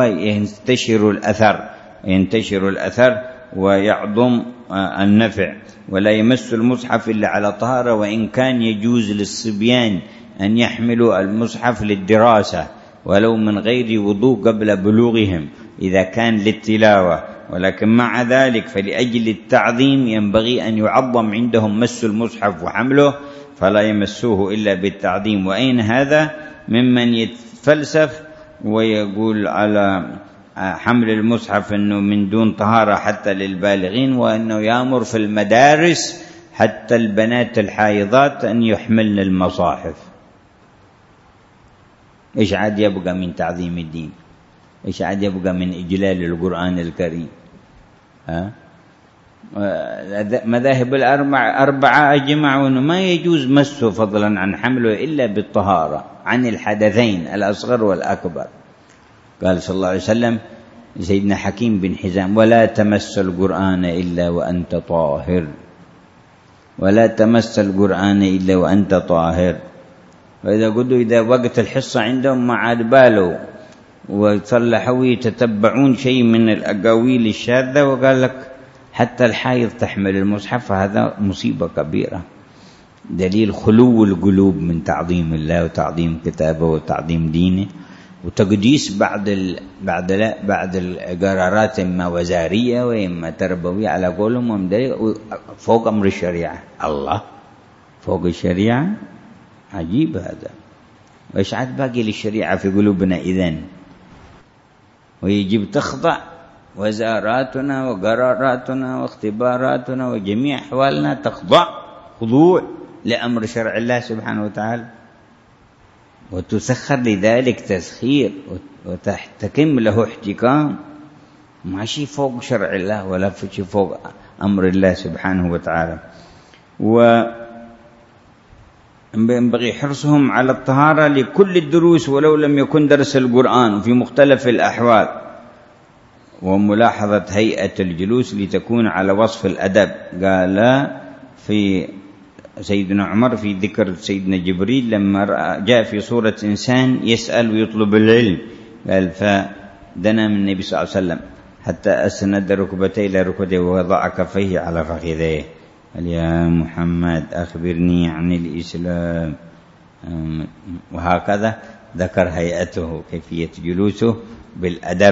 ينتشر الأثر ويعظم النفع. ولا يمس المصحف إلا على طهارة، وإن كان يجوز للصبيان أن يحملوا المصحف للدراسة ولو من غير وضوء قبل بلوغهم إذا كان للتلاوة، ولكن مع ذلك فلأجل التعظيم ينبغي أن يعظم عندهم مس المصحف وحمله، فلا يمسوه إلا بالتعظيم. وأين هذا ممن يتفلسف ويقول على حمل المصحف أنه من دون طهارة حتى للبالغين، وأنه يأمر في المدارس حتى البنات الحائضات أن يحملن المصاحف. إيش عاد يبقى من تعظيم الدين؟ إيش عاد يبقى من إجلال القرآن الكريم؟ مذاهب الأربعة أجمعوا أنه ما يجوز مسه فضلا عن حمله إلا بالطهارة عن الحدثين الأصغر والأكبر. قال صلى الله عليه وسلم سيدنا حكيم بن حزام: ولا تمس القرآن إلا وأنت طاهر، ولا تمس القرآن إلا وأنت طاهر. وإذا قلوا إذا وقت الحصة عندهم ما عاد بالوا وصلحوا يتتبعون شيء من الأقاويل الشاذة، وقال لك حتى الحائض تحمل المصحف، فهذا مصيبة كبيرة، دليل خلو القلوب من تعظيم الله وتعظيم كتابه وتعظيم دينه وتقديس بعد القرارات إما وزارية وإما تربوية على قولهم فوق أمر الشريعة. الله فوق الشريعة، عجيب هذا. وإيش عاد باقي للشريعة في قلوبنا إذن؟ ويجب تخضع وزاراتنا وقراراتنا واختباراتنا وجميع أحوالنا تخضع خضوع لأمر شرع الله سبحانه وتعالى، وتسخر لذلك تسخير وتحتكم له احتكام، ما شيء فوق شرع الله ولا شيء فوق أمر الله سبحانه وتعالى. وينبغي حرصهم على الطهارة لكل الدروس ولو لم يكن درس القرآن في مختلف الأحوال، وملاحظة هيئة الجلوس لتكون على وصف الأدب. قال في سيدنا عمر في ذكر سيدنا جبريل لما جاء في صورة إنسان يسأل ويطلب العلم، قال فدنا من النبي صلى الله عليه وسلم حتى أسند ركبتيه إلى ركبتيه ووضع كفيه على فخذيه، قال يا محمد أخبرني عن الإسلام، وهكذا ذكر هيئته كيفية جلوسه بالأدب.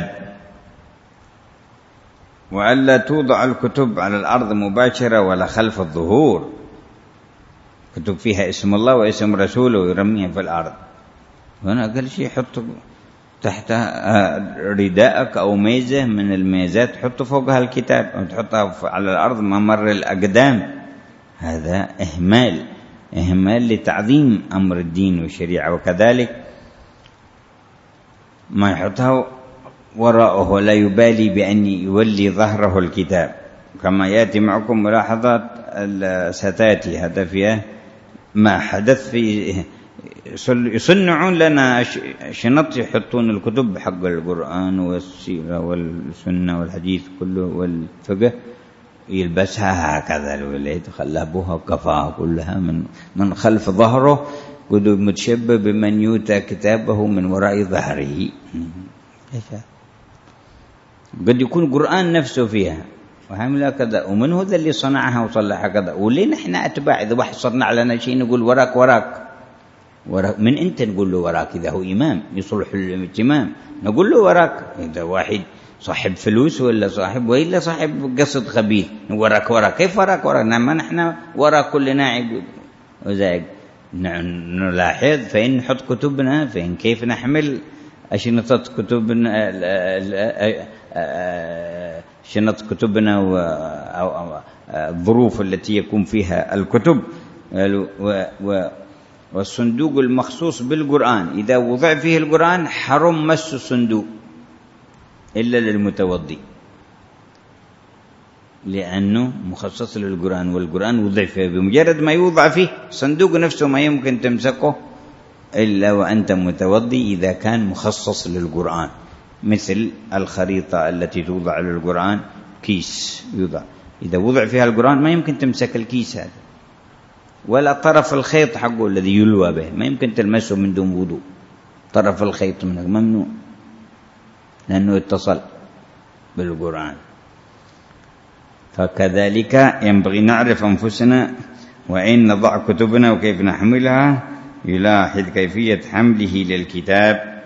وألا توضع الكتب على الأرض مباشرة ولا خلف الظهور، كتب فيها اسم الله واسم رسوله ويرميها في الأرض. هنا أقل شيء حط تحت رداءك أو ميزة من الميزات حط فوقها الكتاب، أو تحطها على الأرض ممر الأقدام. هذا إهمال لتعظيم أمر الدين والشريعة. وكذلك ما يحطها وراءه ولا يبالي بأن يولي ظهره الكتاب، كما يأتي معكم ملاحظات ستاتي هذا فيها ما حدث في يصنعون لنا شنط يحطون الكتب حق القرآن والسيرة والسنة والحديث كله والفقه، يلبسها هكذا الولد خلابوها وكفاها كلها من خلف ظهره، كتب متشبه بمن يؤتى كتابه من وراء ظهره. قد يكون القرآن نفسه فيها وعمل كذا، ومن هو ذا اللي صنعها وصلحها كذا، ولين احنا أتباع إذا واحد صنع لنا شيء نقول وراك من أنت نقول له وراك؟ إذا هو إمام يصلح الاهتمام نقول له وراك. إذا واحد صاحب فلوس ولا صاحب وإلا صاحب قصد خبيث وراك كيف وراك؟ ما نحن وراك كل ناعب وزاق. نلاحظ فإن نحط كتبنا فإن كيف نحمل أشنطة كتبنا شنط كتبنا والظروف التي يكون فيها الكتب. والصندوق المخصوص بالقرآن إذا وضع فيه القرآن حرم مس الصندوق إلا للمتوضي، لأنه مخصص للقرآن والقرآن وضع فيه. بمجرد ما يوضع فيه صندوق نفسه ما يمكن تمسكه إلا وأنت متوضي إذا كان مخصص للقرآن، مثل الخريطة التي توضع للقرآن، كيس يوضع إذا وضع فيها القرآن ما يمكن تمسك الكيس هذا، ولا طرف الخيط حقه الذي يلوى به ما يمكن تلمسه من دون وضوء، طرف الخيط منك ممنوع لأنه اتصل بالقرآن. فكذلك ينبغي نعرف أنفسنا وإن نضع كتبنا وكيف نحملها، يلاحظ كيفية حمله للكتاب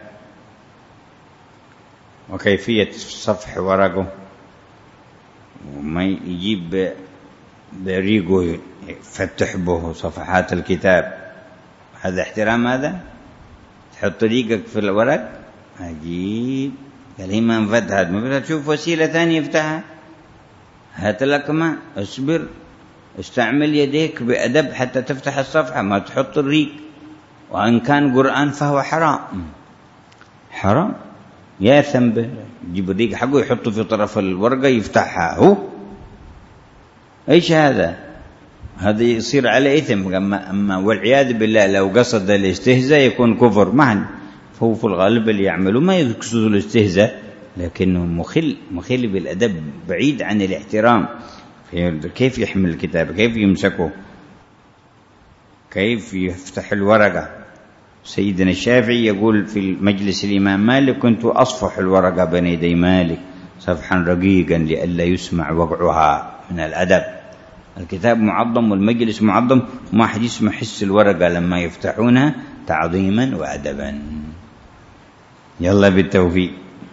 وكيفية صفح ورقه، وما يجيب بريقه يفتح به صفحات الكتاب، هذا احترام. هذا تحط ريقك في الورق عجيب، قال هي ما انفتحت، ما بدها تشوف وسيلة ثانية يفتحها، هات لك ما اصبر، استعمل يديك بأدب حتى تفتح الصفحة، ما تحط الريق. وإن كان قرآن فهو حرام، حرام يا ثنبه، يجيب الريق حقه يحطه في طرف الورقة يفتحها هو، ايش هذا؟ هذا يصير على إثم. أما والعياذ بالله لو قصد الاستهزاء يكون كفر معا، فهو في الغالب اللي يعمله ما يقصد الاستهزاء لكنه مخل بالأدب، بعيد عن الاحترام. كيف يحمل الكتاب، كيف يمسكه، كيف يفتح الورقة. سيدنا الشافعي يقول في مجلس الإمام مالك كنت أصفح الورقة بين يدي مالك صفحا رقيقا لئلا يسمع وقعها من الأدب. الكتاب معظم والمجلس معظم، وما حد يسمع حس الورقة لما يفتحونها تعظيما وأدبا. يلا بالتوفيق.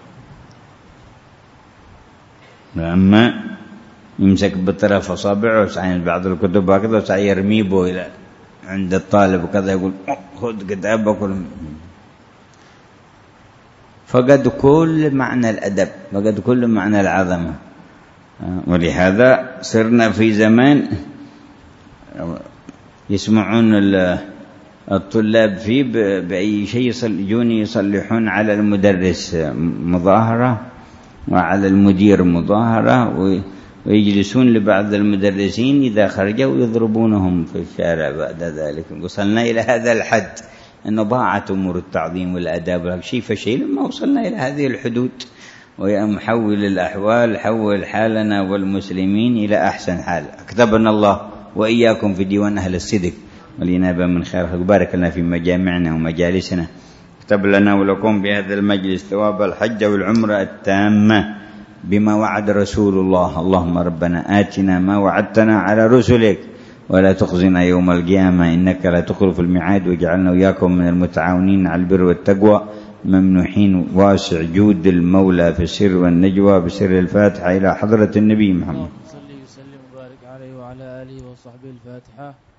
أما يمسك بطرف أصابعه وسعين بعض الكتب هكذا وسعي يرميه به إلى عند الطالب وكذا يقول خذ كتابك، فقد كل معنى الأدب، فقد كل معنى العظمة. ولهذا صرنا في زمان يسمعون الطلاب فيه بأي شيء يجون يصلحون على المدرس مظاهرة وعلى المدير مظاهرة، ويجلسون لبعض المدرسين إذا خرجوا يضربونهم في الشارع. بعد ذلك وصلنا إلى هذا الحد أنه ضاعت أمور التعظيم والأداب شيء فشيء لما وصلنا إلى هذه الحدود. ويحول الأحوال، حول حالنا والمسلمين إلى أحسن حال. أكتبنا الله وإياكم في ديوان أهل الصدق والإنابة من خير. بارك لنا في مجامعنا ومجالسنا، اكتب لنا ولكم بهذا المجلس ثواب الحج والعمرة التامة بما وعد رسول الله. اللهم ربنا آتنا ما وعدتنا على رسلك ولا تخزنا يوم القيامة إنك لا تخلف الميعاد، واجعلنا وإياكم من المتعاونين على البر والتقوى ممنوحين واسع جود المولى في السر والنجوى بسر الفاتحة إلى حضرة النبي محمد. صلى وسلم وبارك عليه وعلى آله وصحبه. الفاتحة.